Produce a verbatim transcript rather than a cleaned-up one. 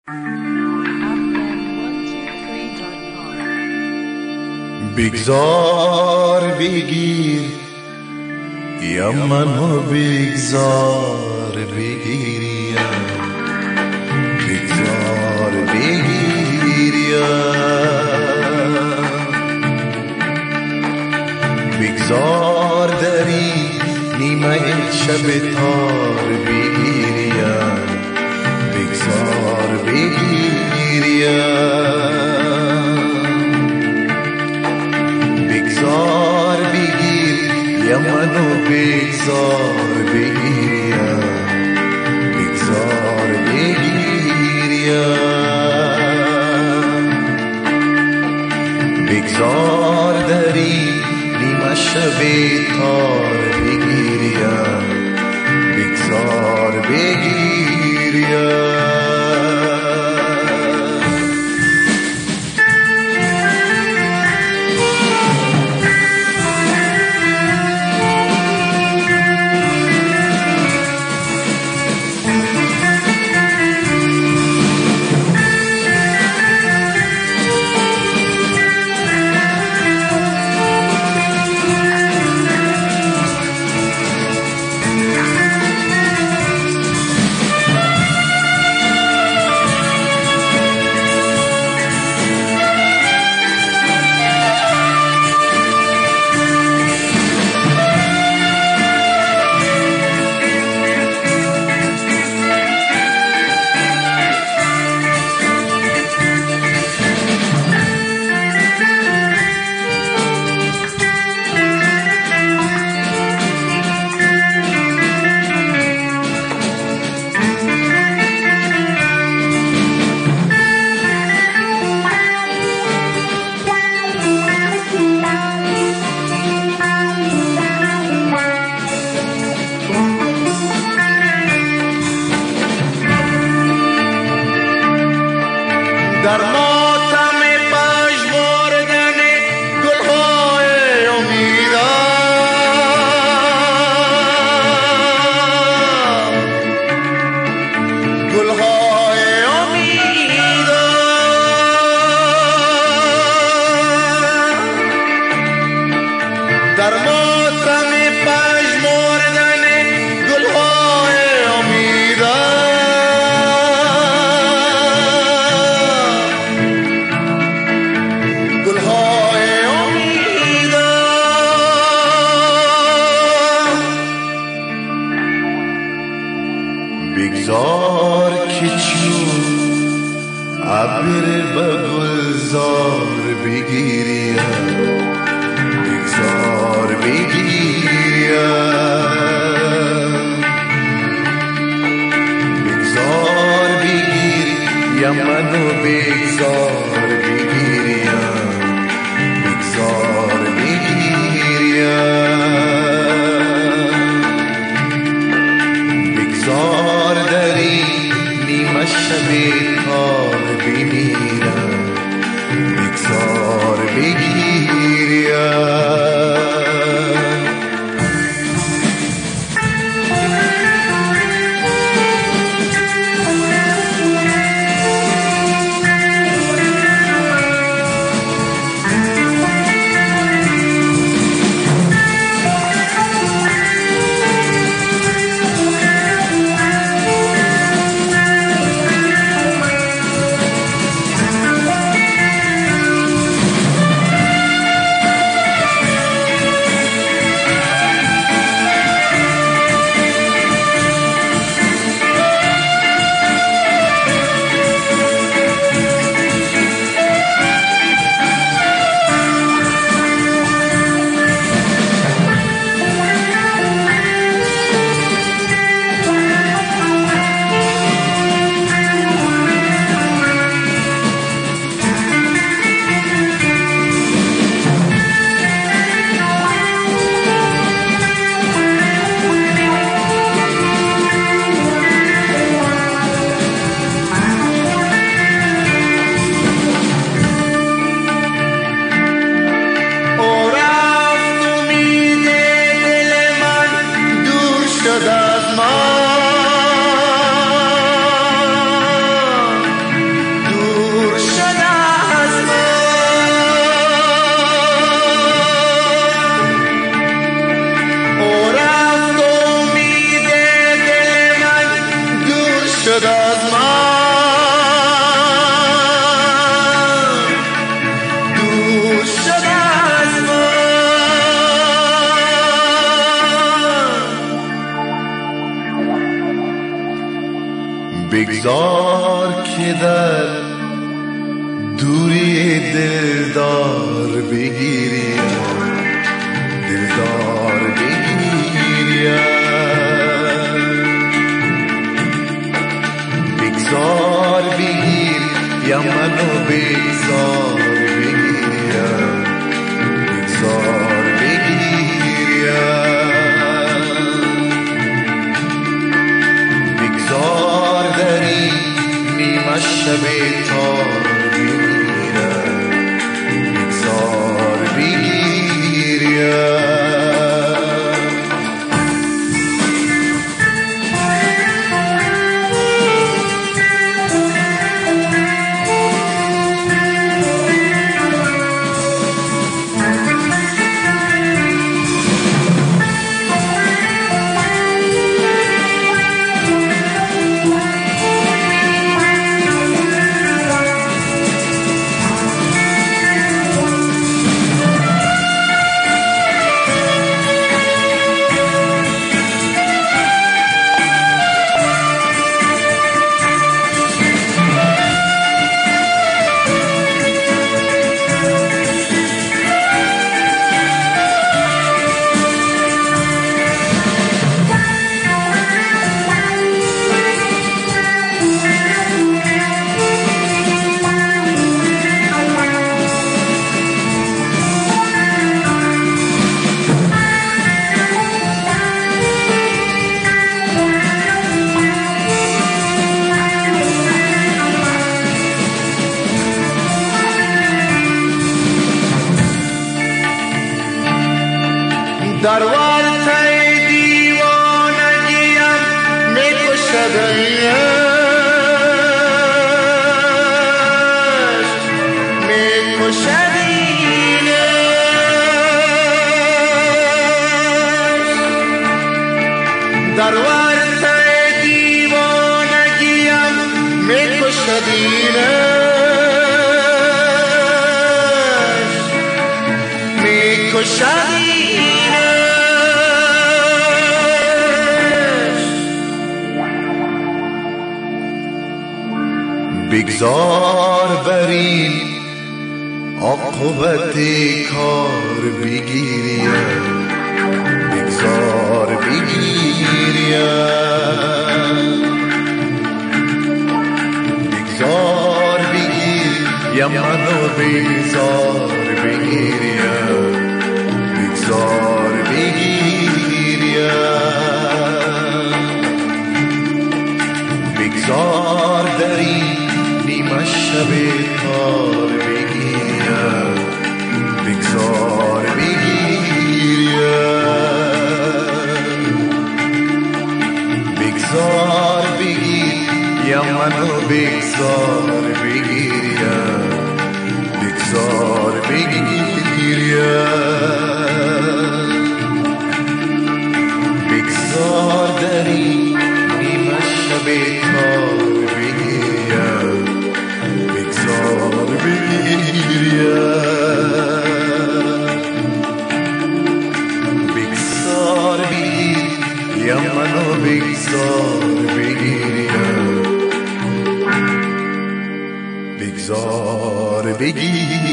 بگذار بگیر یا منو بگذار بگیریم، بگذار بگیر یا بگذار دری نیمه شب تار بگیریم، بگذار بگیریم، بگذار بگیر یا منو بگذار بگیریم، بگذار بگیریم، بگذار دری نیمه شب تار بگیریم، بگذار بگیریم. در ماتم پژمردن گلهای امیدم، گلهای امیدم، در ماتم پژمردن گلهای امیدم، بگذار که چون عبر به گلزار بگیریم، بگذار بگیریم، بگذار بگیر یا منو بگذار بگیریم، بگذار بگیریم، بگذار دری نیمه شب تار بمیرم، بگذار بگیریم. شد از من، دور شد از من. بگذار که در دوری دلدار بگیریم، دلدار بگیریم. بگذار بگیر یا منو بگذار بگیریم، بگذار بگیریم. بگذار در این نیمه شب تار بگیریم، بگذار بگیریم. در ورطه دیوانگیم میکشد عشق، میکشد این عشق. در ورطه دیوانگیم میکشد این عشق، میکشد این. بگذار بر این عاقبت کار بگیریم، بگذار بگیریم. بگذار بگیر یا منو بگذار بگیریم، بگذار بگیریم. بگذار در این نیمه شب تار بگیریم، بگذار بگیریم. بگذار بگیر یا منو بگذار بگیریم، بگذار بگیریم. بگذار در این نیمه شب تار بگیریم، بگذار بگیریم. بگذار بگیر یا منو بگذار بگیریم، بگذار بگیریم.